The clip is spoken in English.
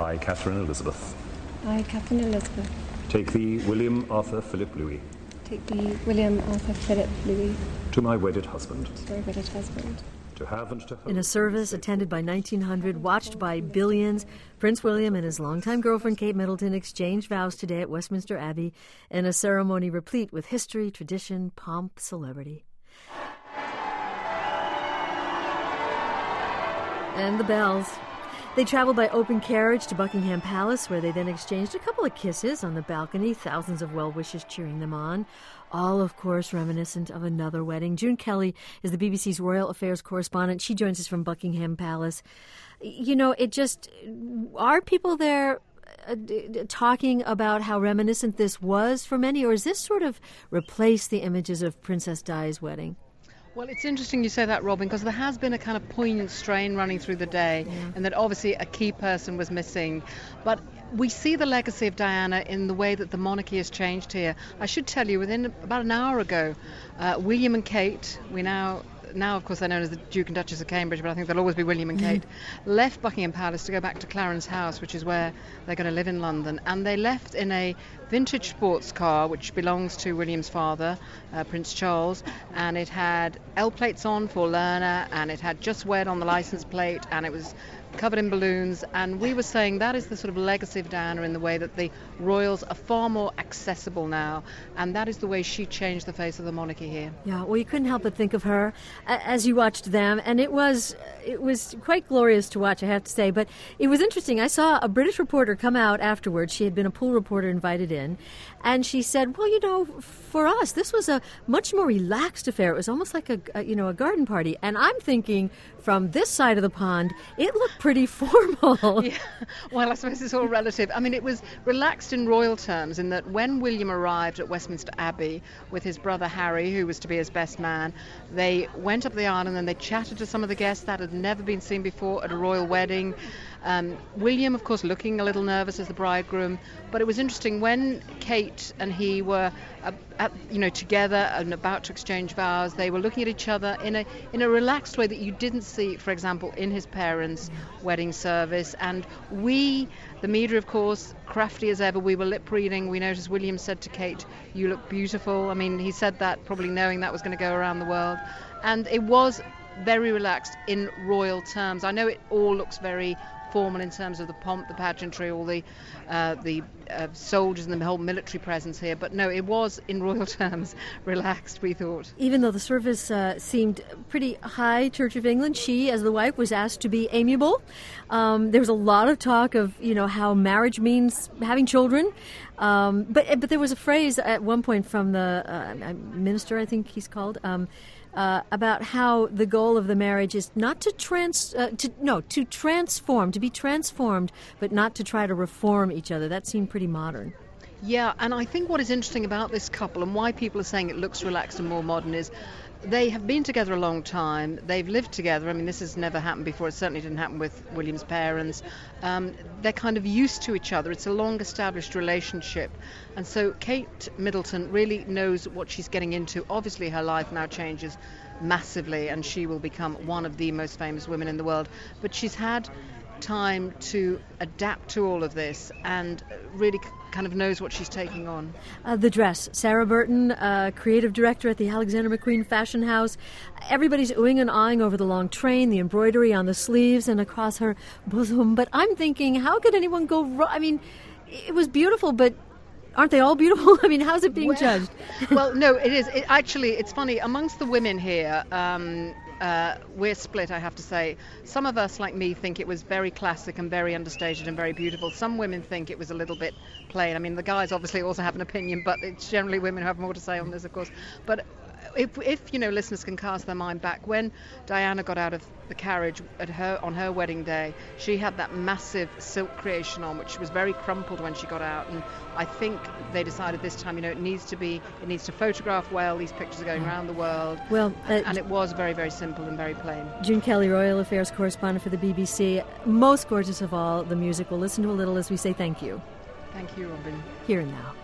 I, Catherine Elizabeth. I, Catherine Elizabeth. Take thee, William Arthur Philip Louis. Take thee, William Arthur Philip Louis. To my wedded husband. To my wedded husband. To have and to hold. In a service attended by 1,900, watched by billions, Prince William and his longtime girlfriend Kate Middleton exchanged vows today at Westminster Abbey in a ceremony replete with history, tradition, pomp, celebrity. And the bells. They traveled by open carriage to Buckingham Palace, where they then exchanged a couple of kisses on the balcony, thousands of well-wishers cheering them on. All, of course, reminiscent of another wedding. June Kelly is the BBC's Royal Affairs correspondent. She joins us from Buckingham Palace. You know, are people there talking about how reminiscent this was for many, or is this sort of replace the images of Princess Di's wedding? Well, it's interesting you say that, Robin, because there has been a kind of poignant strain running through the day, and that obviously a key person was missing. But we see the legacy of Diana in the way that the monarchy has changed here. I should tell you, within about an hour ago, William and Kate, now, of course, they're known as the Duke and Duchess of Cambridge, but I think they'll always be William and Kate, left Buckingham Palace to go back to Clarence House, which is where they're going to live in London. And they left in a vintage sports car, which belongs to William's father, Prince Charles. And it had L plates on for Lerner, and it had Just Wed on the license plate, and it was covered in balloons. And we were saying that is the sort of legacy of Diana in the way that the royals are far more accessible now, and that is the way she changed the face of the monarchy here. Yeah, well, you couldn't help but think of her as you watched them, and it was quite glorious to watch, I have to say. But it was interesting. I saw a British reporter come out afterwards. She had been a pool reporter invited in, and she said, well, you know, for us, this was a much more relaxed affair. It was almost like a garden party. And I'm thinking, from this side of the pond, it looked pretty formal. Yeah. Well, I suppose it's all relative. I mean, it was relaxed in royal terms in that when William arrived at Westminster Abbey with his brother Harry, who was to be his best man, they went up the aisle and then they chatted to some of the guests. That had never been seen before at a royal wedding. William, of course, looking a little nervous as the bridegroom, but it was interesting when Kate and he were together and about to exchange vows. They were looking at each other in a relaxed way that you didn't see, for example, in his parents' wedding service. And we, the media, of course, crafty as ever, we were lip reading. We noticed William said to Kate, "You look beautiful." I mean, he said that probably knowing that was going to go around the world, and it was very relaxed in royal terms. I know it all looks very formal in terms of the pomp, the pageantry, all the soldiers and the whole military presence here, but no, it was in royal terms relaxed, we thought. Even though the service seemed pretty high Church of England, she, as the wife, was asked to be amiable. There was a lot of talk of how marriage means having children, but there was a phrase at one point from the minister, I think he's called, about how the goal of the marriage is not to transform, to be transformed, but not to try to reform each other. That seemed pretty modern. Yeah, and I think what is interesting about this couple and why people are saying it looks relaxed and more modern is they have been together a long time. They've lived together. I mean, this has never happened before. It certainly didn't happen with William's parents. They're kind of used to each other. It's a long-established relationship. And so Kate Middleton really knows what she's getting into. Obviously, her life now changes massively, and she will become one of the most famous women in the world. But she's had time to adapt to all of this and really kind of knows what she's taking on. The dress. Sarah Burton, creative director at the Alexander McQueen Fashion House. Everybody's oohing and aahing over the long train, the embroidery on the sleeves and across her bosom. But I'm thinking, how could anyone go wrong? I mean, it was beautiful, but aren't they all beautiful? I mean, how's it being judged? Well, no, it is. It's funny. Amongst the women here, we're split, I have to say. Some of us, like me, think it was very classic and very understated and very beautiful. Some women think it was a little bit plain. I mean, the guys obviously also have an opinion, but it's generally women who have more to say on this, of course. But if listeners can cast their mind back, when Diana got out of the carriage on her wedding day, she had that massive silk creation on, which was very crumpled when she got out. And I think they decided this time, it needs to photograph well. These pictures are going around the world. Well, and it was very, very simple and very plain. June Kelly, Royal Affairs correspondent for the BBC. Most gorgeous of all, the music. We'll listen to a little as we say thank you. Thank you, Robin. Here and now.